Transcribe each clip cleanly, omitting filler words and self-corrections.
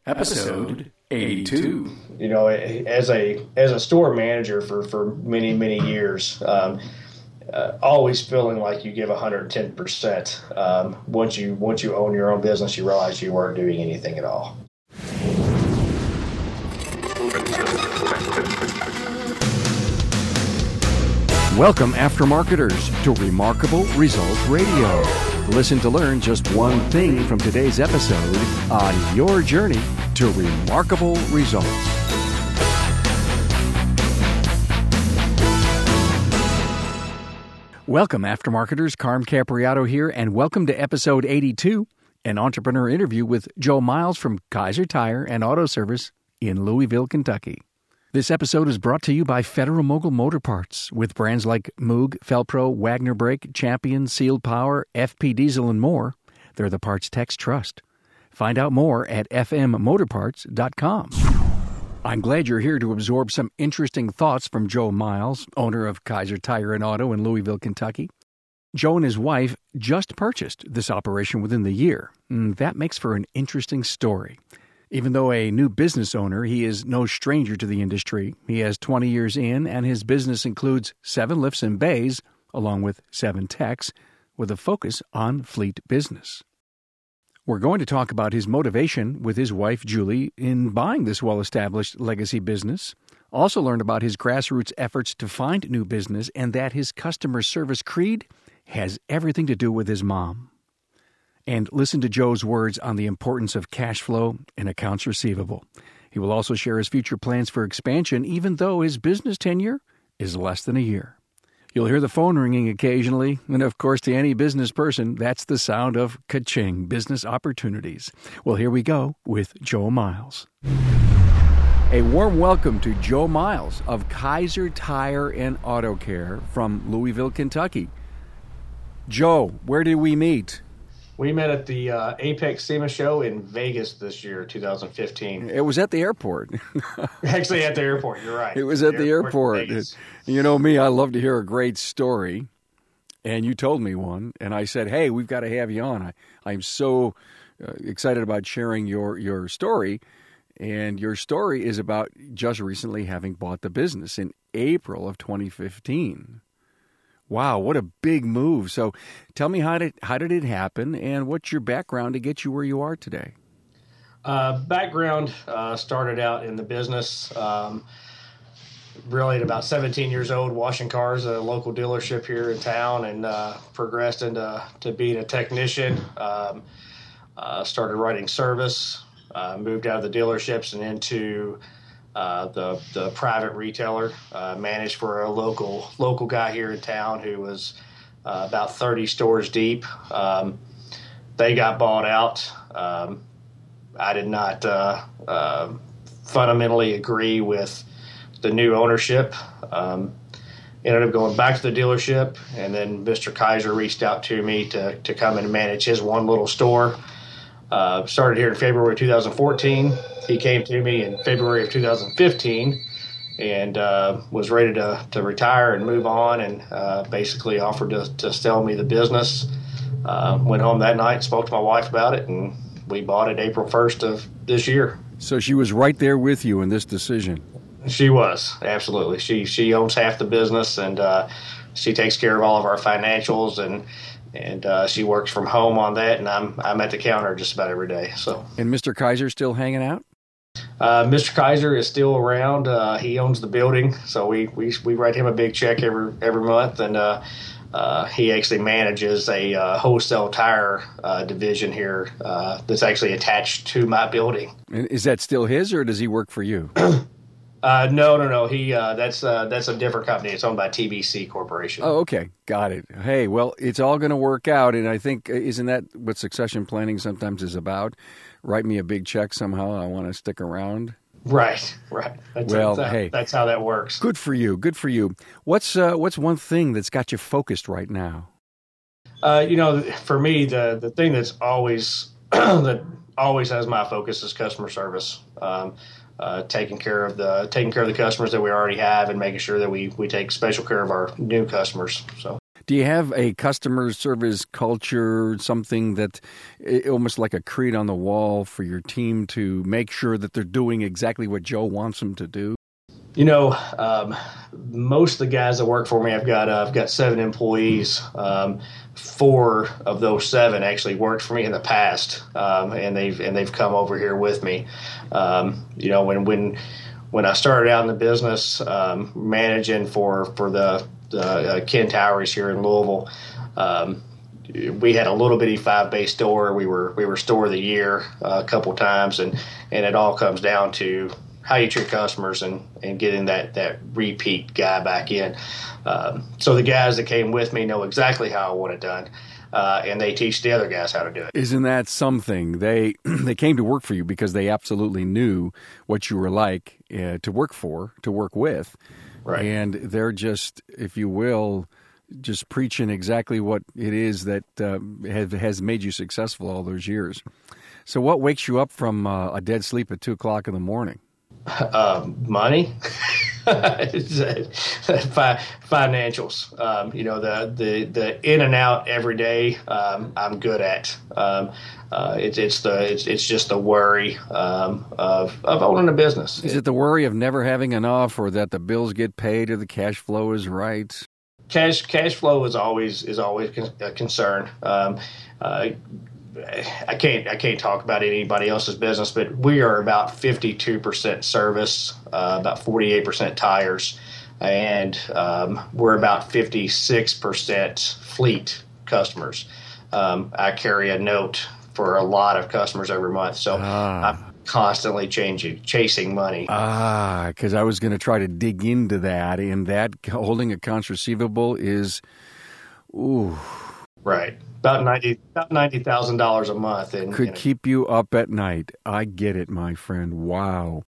Episode 82. You know, as a store manager for many years, always feeling like you give 110%. Once you own your own business, you realize you weren't doing anything at all. Welcome, aftermarketers, to Remarkable Results Radio. Listen to learn just one thing from today's episode on your journey to remarkable results. Welcome, aftermarketers. Carm Capriato here, and welcome to episode 82, an entrepreneur interview with Joe Miles from Kaiser Tire and Auto Service in Louisville, Kentucky. This episode is brought to you by Federal Mogul Motor Parts, with brands like Moog, Felpro, Wagner Brake, Champion, Sealed Power, FP Diesel, and more. They're the parts techs trust. Find out more at fmmotorparts.com. I'm glad you're here to absorb some interesting thoughts from Joe Miles, owner of Kaiser Tire and Auto in Louisville, Kentucky. Joe and his wife just purchased this operation within the year. That makes for an interesting story. Even though a new business owner, he is no stranger to the industry. He has 20 years in, and his business includes 7 lifts and bays, along with 7 techs, with a focus on fleet business. We're going to talk about his motivation with his wife, Julie, in buying this well-established legacy business. Also learn about his grassroots efforts to find new business, and that his customer service creed has everything to do with his mom. And listen to Joe's words on the importance of cash flow and accounts receivable. He will also share his future plans for expansion, even though his business tenure is less than a year. You'll hear the phone ringing occasionally, and of course, to any business person, that's the sound of ka-ching, business opportunities. Well, here we go with Joe Miles. A warm welcome to Joe Miles of Kaiser Tire and Auto Care from Louisville, Kentucky. Joe, where did we meet? We met at the Apex SEMA show in Vegas this year, 2015. It was at the airport. Actually, at the airport, you're right. It was at the airport. You know me, I love to hear a great story. And you told me one, and I said, hey, we've got to have you on. I'm so excited about sharing your story. And your story is about just recently having bought the business in April of 2015. Wow, what a big move. So tell me, how did it happen, and what's your background to get you where you are today? Background started out in the business really at about 17 years old, washing cars at a local dealership here in town, and progressed into being a technician. Started writing service, moved out of the dealerships and into the private retailer, managed for a local guy here in town who was about 30 stores deep. They got bought out. I did not fundamentally agree with the new ownership. Ended up going back to the dealership, and then Mr. Kaiser reached out to me to come and manage his one little store. Started here in February 2014. He came to me in February of 2015 and was ready to retire and move on, and basically offered to sell me the business. Went home that night, spoke to my wife about it, and we bought it April 1st of this year. So she was right there with you in this decision. She was, absolutely. She owns half the business, and she takes care of all of our financials, and she works from home on that, and I'm at the counter just about every day. So. And Mr. Kaiser still hanging out? Mr. Kaiser is still around. He owns the building, so we write him a big check every month, and he actually manages a wholesale tire division here that's actually attached to my building. Is that still his, or does he work for you? No. He that's a different company. It's owned by TBC Corporation. Oh, okay, got it. Hey, well, it's all going to work out, and I think isn't that what succession planning sometimes is about? Write me a big check somehow. I want to stick around. Right. That's how that works. Good for you. What's one thing that's got you focused right now? For me, the thing that's always that always has my focus is customer service. Taking care of the customers that we already have, and making sure that we take special care of our new customers. So Do you have a customer service culture, something that almost like a creed on the wall for your team to make sure that they're doing exactly what Joe wants them to do? You know, most of the guys that work for me, I've got 7 employees. 4 of those 7 actually worked for me in the past, and they've come over here with me. You know, when I started out in the business, managing for the Ken Towers here in Louisville, we had a little bitty 5-bay store. We were store of the year a couple times, and it all comes down to how you treat customers and getting that repeat guy back in. So the guys that came with me know exactly how I want it done, and they teach the other guys how to do it. Isn't that something? They came to work for you because they absolutely knew what you were like to work with. Right. And they're just, if you will, just preaching exactly what it is that has made you successful all those years. So what wakes you up from a dead sleep at 2 o'clock in the morning? Money, financials. You know, the in and out every day. I'm good at. It's just the worry of owning a business. Is it the worry of never having enough, or that the bills get paid, or the cash flow is right? Cash flow is always a concern. I can't talk about anybody else's business, but we are about 52% service, about 48% tires, and we're about 56% fleet customers. I carry a note for a lot of customers every month, so I'm constantly chasing money. Because I was going to try to dig into that, and that holding accounts receivable is, ooh. Right. About $90,000 a month. And could keep you up at night. I get it, my friend. Wow.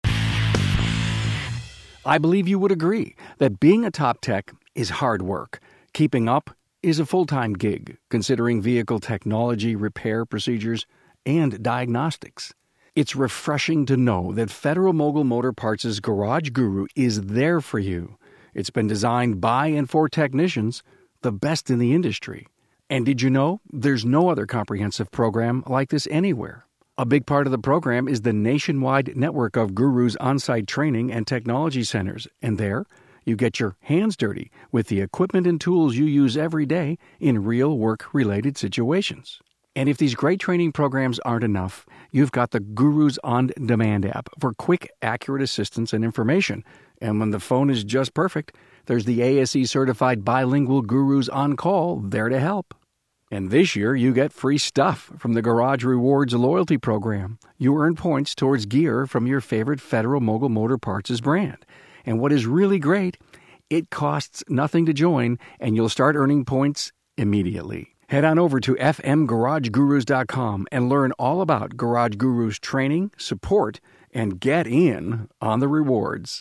I believe you would agree that being a top tech is hard work. Keeping up is a full-time gig, considering vehicle technology, repair procedures, and diagnostics. It's refreshing to know that Federal Mogul Motor Parts' Garage Guru is there for you. It's been designed by and for technicians, the best in the industry. And did you know there's no other comprehensive program like this anywhere? A big part of the program is the nationwide network of Guru's on-site training and technology centers. And there, you get your hands dirty with the equipment and tools you use every day in real work-related situations. And if these great training programs aren't enough, you've got the Guru's On Demand app for quick, accurate assistance and information. And when the phone is just perfect, there's the ASE-certified bilingual Guru's On Call there to help. And this year, you get free stuff from the Garage Rewards loyalty program. You earn points towards gear from your favorite Federal Mogul Motor Parts' brand. And what is really great, it costs nothing to join, and you'll start earning points immediately. Head on over to fmgaragegurus.com and learn all about Garage Gurus training, support, and get in on the rewards.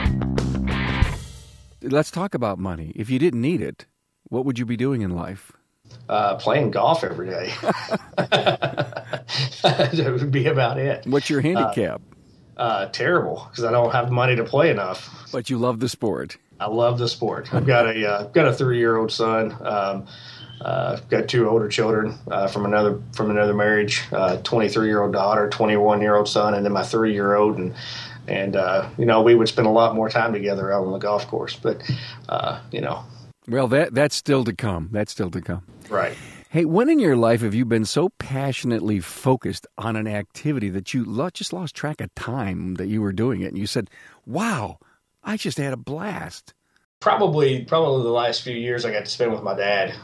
Let's talk about money. If you didn't need it, what would you be doing in life? Playing golf every day. That would be about it. What's your handicap? Terrible, because I don't have money to play enough. But you love the sport. I love the sport. I've got a 3-year-old son. I've got 2 older children from another marriage. 23-year-old daughter, 21-year-old son, and then my 3-year-old. And you know, we would spend a lot more time together out on the golf course. But you know. Well, that's still to come. That's still to come. Right. Hey, when in your life have you been so passionately focused on an activity that you just lost track of time that you were doing it, and you said, wow, I just had a blast? Probably the last few years I got to spend with my dad.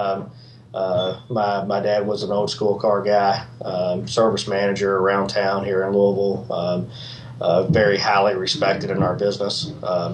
My dad was an old school car guy, service manager around town here in Louisville, very highly respected in our business.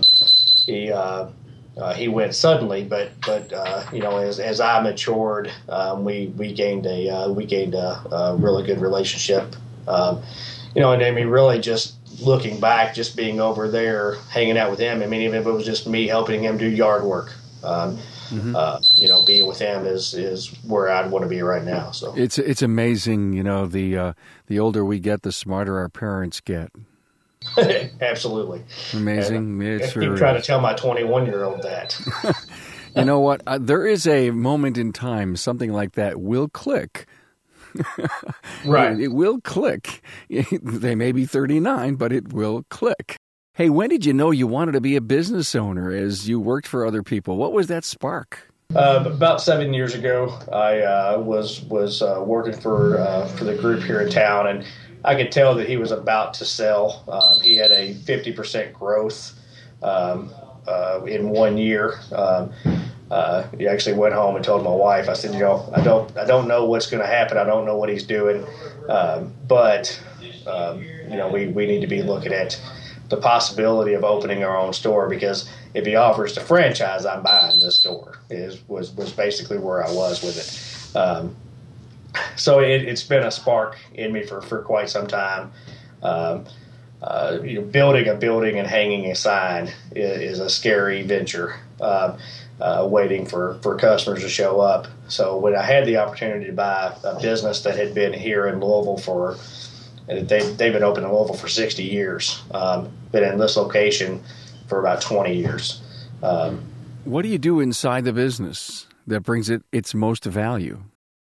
He went suddenly, but you know, as I matured, we gained a really good relationship. You know, and I mean, really, just looking back, just being over there, hanging out with him. I mean, even if it was just me helping him do yard work, you know, being with him is where I'd want to be right now. So it's amazing. You know, the older we get, the smarter our parents get. Absolutely. Amazing. I keep trying to tell my 21-year-old that. You know what? There is a moment in time, something like that will click. Right. It will click. They may be 39, but it will click. Hey, when did you know you wanted to be a business owner as you worked for other people? What was that spark? About 7 years ago, I was working for the group here in town, and I could tell that he was about to sell. He had a 50% growth in 1 year. He actually went home and told my wife, I said, I don't know what's going to happen. I don't know what he's doing, but we need to be looking at the possibility of opening our own store, because if he offers to franchise, I'm buying this store. Was basically where I was with it. So it's been a spark in me for quite some time. Building a building and hanging a sign is a scary venture. Waiting for customers to show up. So when I had the opportunity to buy a business that had been here in Louisville they've been open in Louisville for 60 years, been in this location for about 20 years. What do you do inside the business that brings it its most value?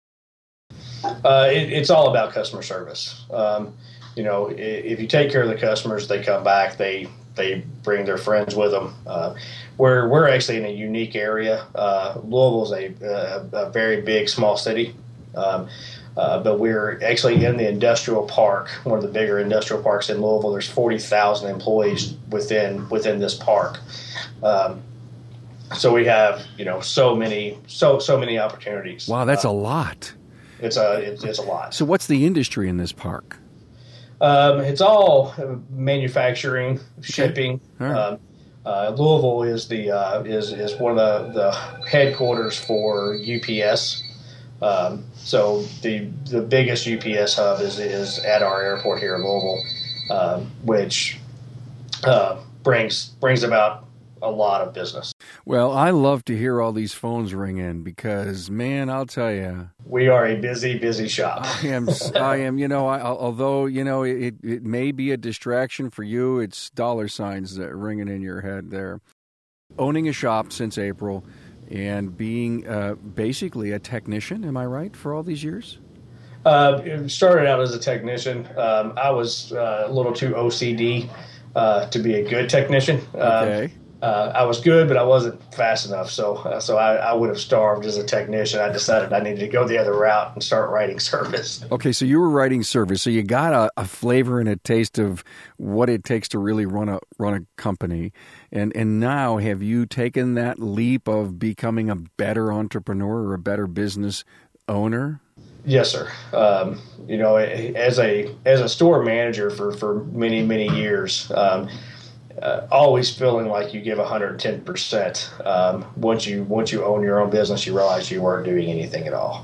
It's all about customer service. If you take care of the customers, they come back, they bring their friends with them. We're actually in a unique area. Louisville's a very big, small city, but we're actually in the industrial park, one of the bigger industrial parks in Louisville. There's 40,000 employees within this park. So we have so many opportunities. Wow, that's a lot. It's a lot. So what's the industry in this park? It's all manufacturing, shipping. Okay. Right. Louisville is is one of the headquarters for UPS. So the biggest UPS hub is at our airport here in Louisville, which brings about a lot of business. Well, I love to hear all these phones ring in because, man, I'll tell you, we are a busy shop. I am. Although it may be a distraction for you, it's dollar signs that are ringing in your head there. Owning a shop since April and being basically a technician, am I right, for all these years? Started out as a technician. I was a little too OCD to be a good technician. Okay. I was good, but I wasn't fast enough. So I would have starved as a technician. I decided I needed to go the other route and start writing service. Okay, so you were writing service. So you got a flavor and a taste of what it takes to really run a company. And now have you taken that leap of becoming a better entrepreneur or a better business owner? Yes, sir. As a store manager for many years, always feeling like you give 110%. Once you own your own business, you realize you weren't doing anything at all.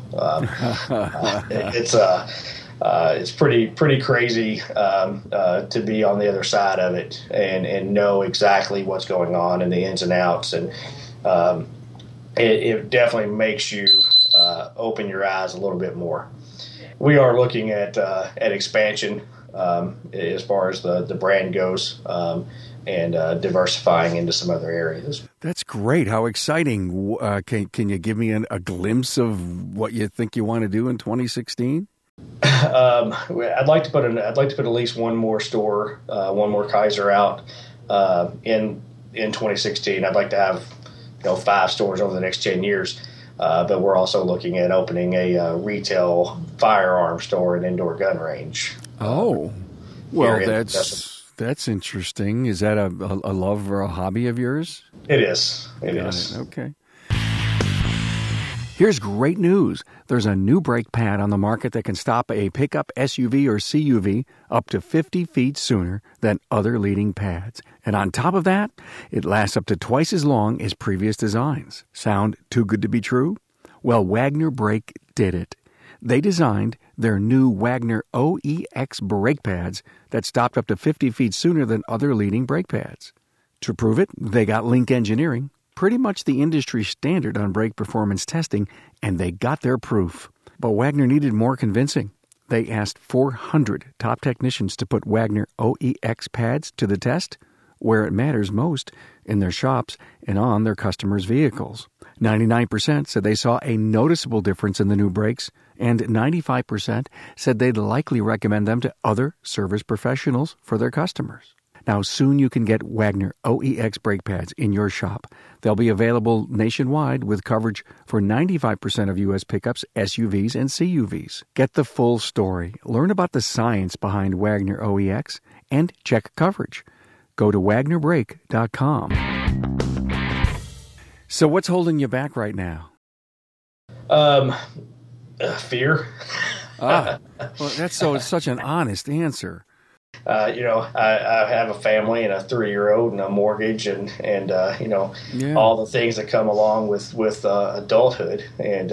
It's pretty crazy to be on the other side of it and know exactly what's going on and the ins and outs, and it definitely makes you open your eyes a little bit more. We are looking at expansion as far as the brand goes. And diversifying into some other areas. That's great. How exciting. Can you give me a glimpse of what you think you want to do in 2016? I'd like to put at least one more store, one more Kaiser out in 2016. I'd like to have 5 stores over the next 10 years. But we're also looking at opening a retail firearm store and indoor gun range. Oh, well, that's interesting. Is that a love or a hobby of yours? It is. It is. Okay. Here's great news. There's a new brake pad on the market that can stop a pickup SUV or CUV up to 50 feet sooner than other leading pads. And on top of that, it lasts up to twice as long as previous designs. Sound too good to be true? Well, Wagner Brake did it. They designed their new Wagner OEX brake pads that stopped up to 50 feet sooner than other leading brake pads. To prove it, they got Link Engineering, pretty much the industry standard on brake performance testing, and they got their proof. But Wagner needed more convincing. They asked 400 top technicians to put Wagner OEX pads to the test, where it matters most, in their shops and on their customers' vehicles. 99% said they saw a noticeable difference in the new brakes, and 95% said they'd likely recommend them to other service professionals for their customers. Now, soon you can get Wagner OEX brake pads in your shop. They'll be available nationwide with coverage for 95% of U.S. pickups, SUVs, and CUVs. Get the full story. Learn about the science behind Wagner OEX and check coverage. Go to WagnerBrake.com. So what's holding you back right now? Fear. Well, that's such an honest answer. I have a family and a 3-year-old and a mortgage and all the things that come along with adulthood. And,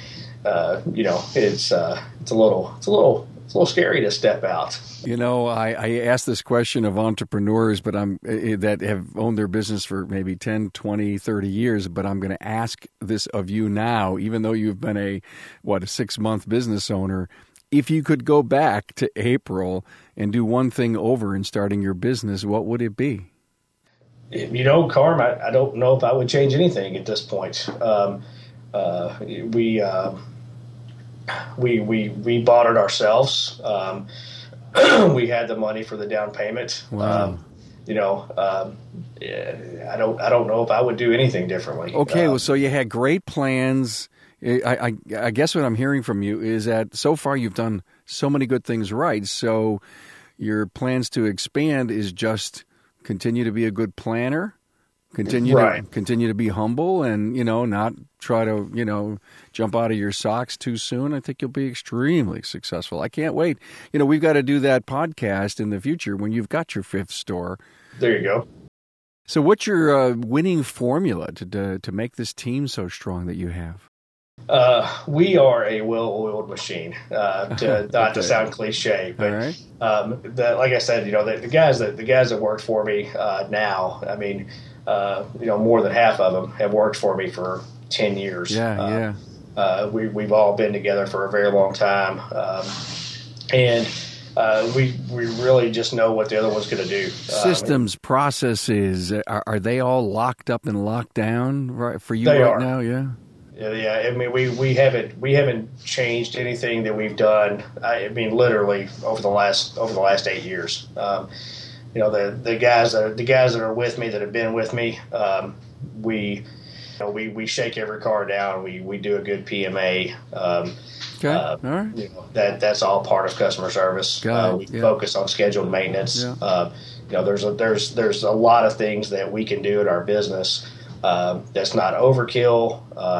it's a little scary to step out. I ask this question of entrepreneurs, but that have owned their business for maybe 10, 20, 30 years, but I'm going to ask this of you now, even though you've been a 6-month business owner. If you could go back to April and do one thing over in starting your business, what would it be? Carm, I don't know if I would change anything at this point. We bought it ourselves. We had the money for the down payment. Wow. I don't know if I would do anything differently. Okay, so you had great plans. I guess what I'm hearing from you is that so far you've done so many good things right. So your plans to expand is just continue to be a good planner, continue to be humble, and not try to jump out of your socks too soon. I think you'll be extremely successful. I can't wait. We've got to do that podcast in the future when you've got your 5th store. There you go. So what's your winning formula to make this team so strong that you have? We are a well-oiled machine, not to sound cliche, but right. Like I said, the guys that work for me now, I mean, more than half of them have worked for me for 10 years. Yeah. We've all been together for a very long time, and we really just know what the other one's going to do. Systems, processes, are they all locked up and locked down right for you now? Yeah. Yeah. I mean, we haven't changed anything that we've done. I mean, literally over the last 8 years. The guys that are with me, that have been with me, we shake every car down. We do a good PMA. Okay. All right. That's all part of customer service. We focus on scheduled maintenance. Yeah. There's a lot of things that we can do in our business. That's not overkill.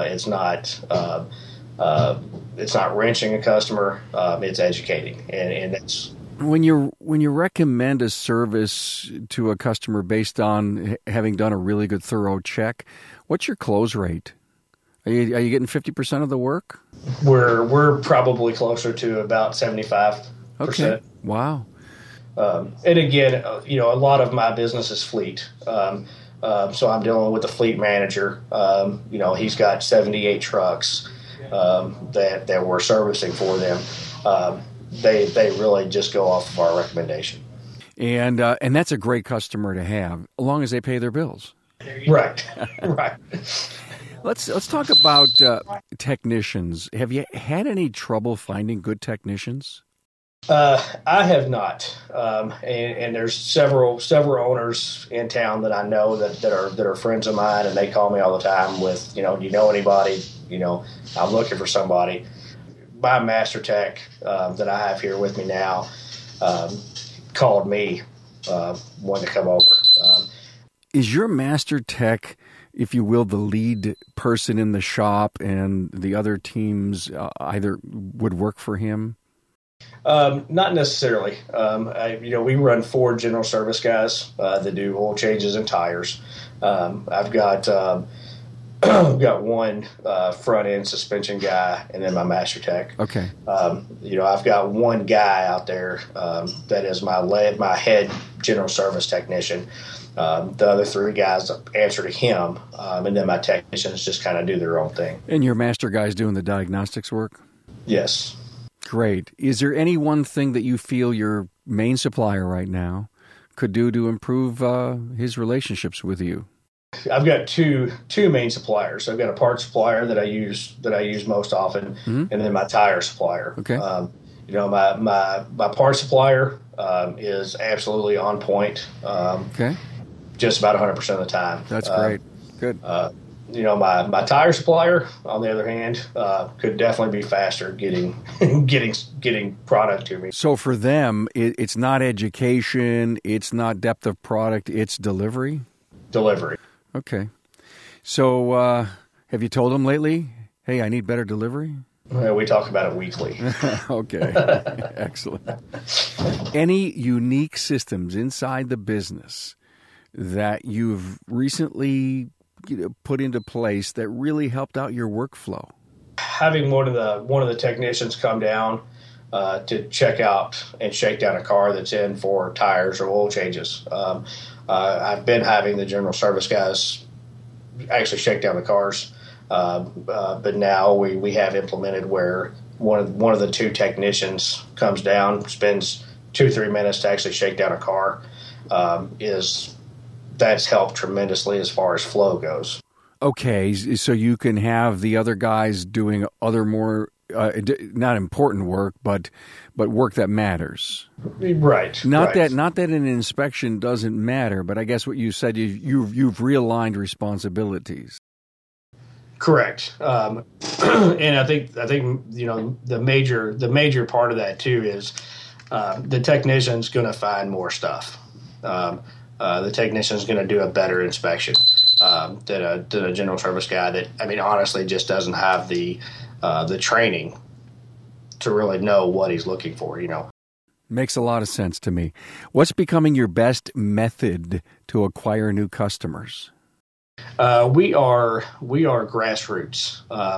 It's not wrenching a customer. It's educating, and that's when you recommend a service to a customer based on having done a really good, thorough check. What's your close rate? Are you getting 50% of the work? We're probably closer to about 75%. Okay. Wow. And again, a lot of my business is fleet. So I'm dealing with the fleet manager. He's got 78 trucks that we're servicing for them. They really just go off of our recommendation. And that's a great customer to have, as long as they pay their bills. Right. Right. Let's talk about technicians. Have you had any trouble finding good technicians? I have not, and there's several owners in town that I know that are friends of mine, and they call me all the time with, do you know anybody? I'm looking for somebody. My master tech that I have here with me now called me, wanted to come over. Is your master tech, if you will, the lead person in the shop, and the other teams either would work for him? Not necessarily. We run 4 general service guys that do oil changes and tires. I've got one front end suspension guy, and then my master tech. Okay. I've got one guy out there that is my head general service technician. The other 3 guys answer to him, and then my technicians just kind of do their own thing. And your master guy's doing the diagnostics work? Yes. Great. Is there any one thing that you feel your main supplier right now could do to improve his relationships with you? I've got two main suppliers. I've got a parts supplier that I use most often, and then my tire supplier. Okay. My parts supplier is absolutely on point. Okay. Just about 100% of the time. That's great. Good. My tire supplier, on the other hand, could definitely be faster getting product to me. So for them, it's not education, it's not depth of product, it's delivery? Delivery. Okay. So have you told them lately, hey, I need better delivery? We talk about it weekly. Okay. Excellent. Any unique systems inside the business that you've recently put into place that really helped out your workflow? Having one of the technicians come down to check out and shake down a car that's in for tires or oil changes. I've been having the general service guys actually shake down the cars, but now we have implemented where one of the two technicians comes down, spends 2-3 minutes to actually shake down a car. That's helped tremendously as far as flow goes. Okay, so you can have the other guys doing other more not important work, but work that matters. Right. Not that an inspection doesn't matter, but I guess what you said, you've realigned responsibilities. Correct. And I think the major part of that too is the technician's going to find more stuff. The technician's going to do a better inspection than a general service guy that, honestly just doesn't have the training to really know what he's looking for, Makes a lot of sense to me. What's becoming your best method to acquire new customers? We are grassroots.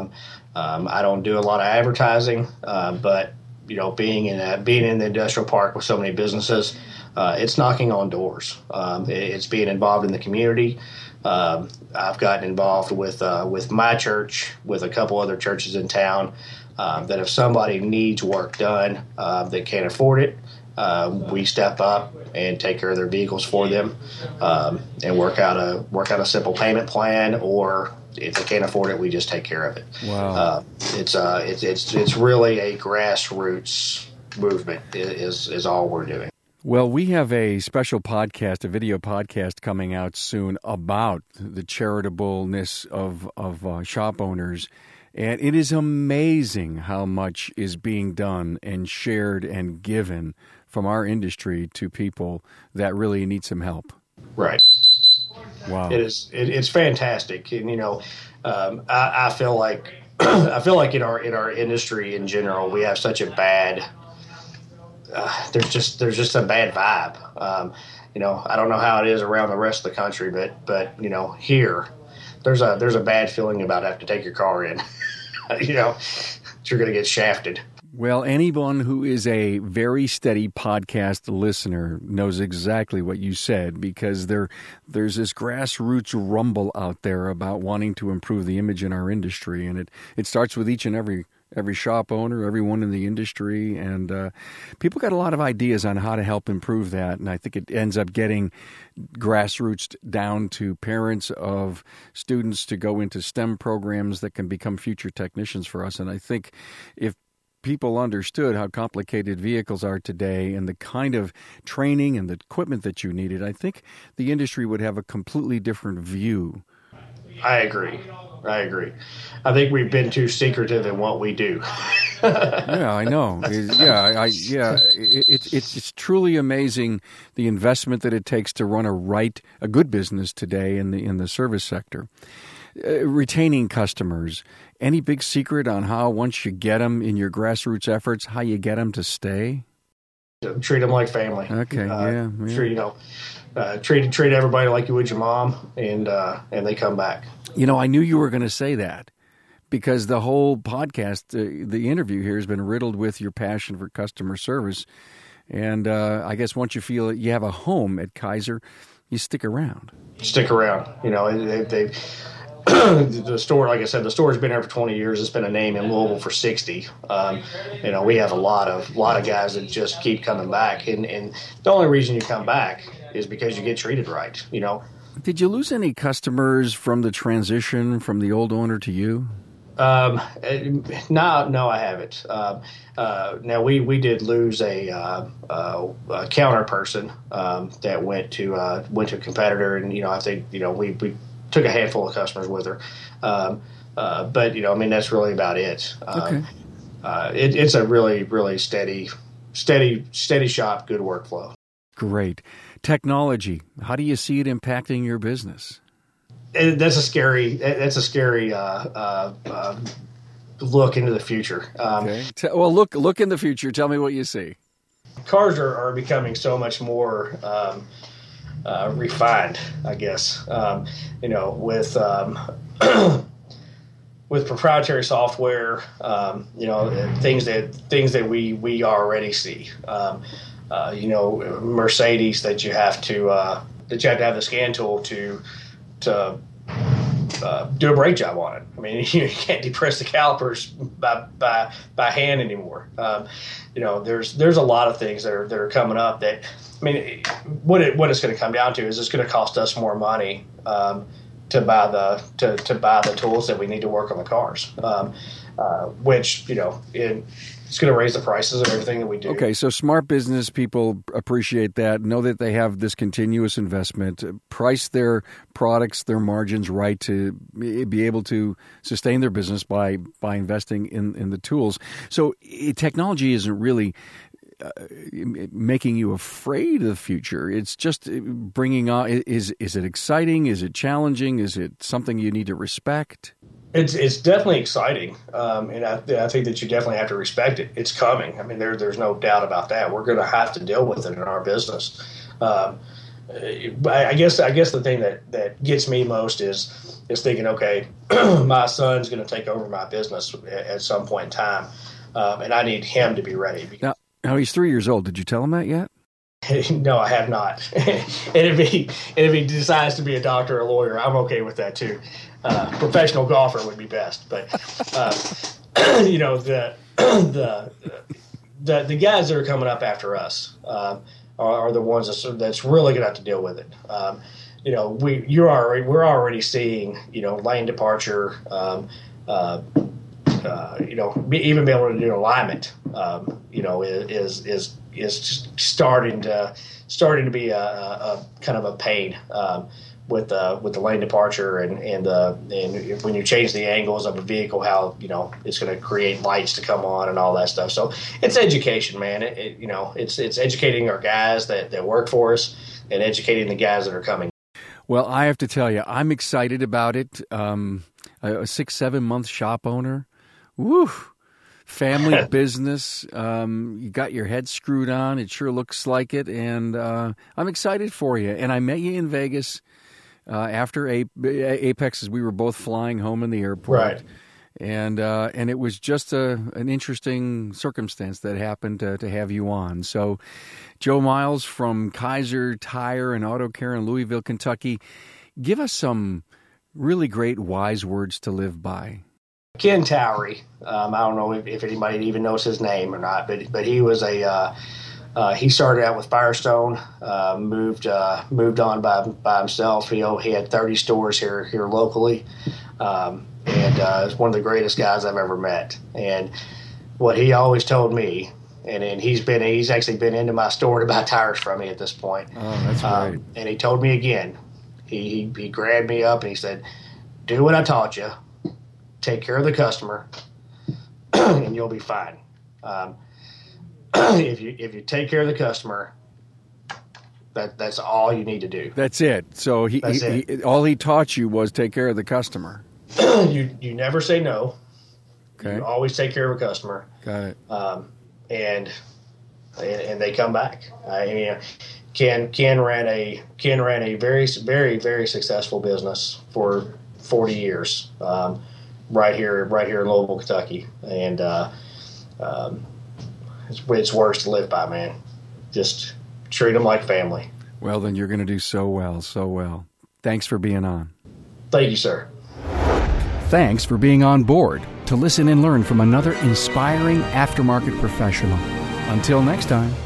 I don't do a lot of advertising, but being in the industrial park with so many businesses, it's knocking on doors. It's being involved in the community. I've gotten involved with my church, with a couple other churches in town, that if somebody needs work done that can't afford it, we step up and take care of their vehicles for them, and work out a simple payment plan, or if they can't afford it, we just take care of it. Wow. It's really a grassroots movement is all we're doing. Well, we have a special podcast, a video podcast coming out soon about the charitableness of shop owners. And it is amazing how much is being done and shared and given from our industry to people that really need some help. Right. Wow. It's fantastic. And, I feel like in our industry in general, we have such a bad, there's just a bad vibe. I don't know how it is around the rest of the country, but here there's a bad feeling about having to take your car in. You're going to get shafted. Well, anyone who is a very steady podcast listener knows exactly what you said, because there's this grassroots rumble out there about wanting to improve the image in our industry, and it starts with each and every shop owner, everyone in the industry, and people got a lot of ideas on how to help improve that, and I think it ends up getting grassroots down to parents of students to go into STEM programs that can become future technicians for us. And I think if people understood how complicated vehicles are today and the kind of training and the equipment that you needed, I think the industry would have a completely different view. I agree. I think we've been too secretive in what we do. Yeah, I know. It's truly amazing the investment that it takes to run a good business today in the service sector. Retaining customers. Any big secret on how, once you get them in your grassroots efforts, how you get them to stay? Treat them like family. Okay, yeah. Treat everybody like you would your mom, and they come back. I knew you were going to say that, because the whole podcast, the interview here, has been riddled with your passion for customer service. And I guess once you feel you have a home at Kaiser, you stick around. The store, like I said, the store's been here for 20 years. It's been a name in Louisville for 60. We have a lot of guys that just keep coming back. And the only reason you come back is because you get treated right. Did you lose any customers from the transition from the old owner to you? No, I haven't. Now we did lose a counter person that went to a competitor, and I think we took a handful of customers with her, but that's really about it. Okay. It's a really steady shop, good workflow. Great. Technology. How do you see it impacting your business? That's a scary look into the future. Okay. Well, look in the future. Tell me what you see. Cars are becoming so much more refined, I guess. With proprietary software, things that we already see. Mercedes that you have to have the scan tool to do a brake job on it. I mean, you can't depress the calipers by hand anymore. There's a lot of things that are coming up that, what it's going to come down to is it's going to cost us more money to buy the tools that we need to work on the cars, which it's going to raise the prices of everything that we do. Okay, so smart business people appreciate that, know that they have this continuous investment, price their products, their margins right to be able to sustain their business by investing in the tools. So technology isn't really making you afraid of the future. It's just bringing on. Is it exciting? Is it challenging? Is it something you need to respect? It's definitely exciting, and I think that you definitely have to respect it. It's coming. There's no doubt about that. We're going to have to deal with it in our business. But I guess the thing that gets me most is thinking, okay, my son's going to take over my business at some point in time, and I need him to be ready. Now he's 3 years old. Did you tell him that yet? No, I have not. And if he decides to be a doctor or a lawyer, I'm okay with that too. Professional golfer would be best, but the guys that are coming up after us are the ones that's really going to have to deal with it. We're already seeing lane departure. Even being able to do alignment, is starting to be a kind of a pain with the lane departure and when you change the angles of a vehicle, how it's going to create lights to come on and all that stuff. So it's education, man. It's educating our guys that work for us and educating the guys that are coming. Well, I have to tell you, I'm excited about it. A 6-7 month shop owner. Woo! Family business. You got your head screwed on. It sure looks like it. And I'm excited for you. And I met you in Vegas after Apex as we were both flying home in the airport. Right. And it was just an interesting circumstance that happened to have you on. So Joe Miles from Kaiser Tire and Auto Care in Louisville, Kentucky. Give us some really great wise words to live by. Ken Towery. I don't know if anybody even knows his name or not, but he was he started out with Firestone, moved on by himself. He had 30 stores here locally, and is one of the greatest guys I've ever met. And what he always told me, and he's actually been into my store to buy tires from me at this point. Oh, that's great. And he told me again, he grabbed me up and he said, "Do what I taught you. Take care of the customer, and you'll be fine. If you take care of the customer, that's all you need to do." That's it. So all he taught you was take care of the customer. You never say no. Okay. You always take care of a customer. Got And it. they come back. Ken ran a very, very, very successful business for 40 years. Right here in Louisville, Kentucky, and it's words to live by, man. Just treat them like family. Well, then you're going to do so well. Thanks for being on. Thank you, sir. Thanks for being on board to listen and learn from another inspiring aftermarket professional. Until next time.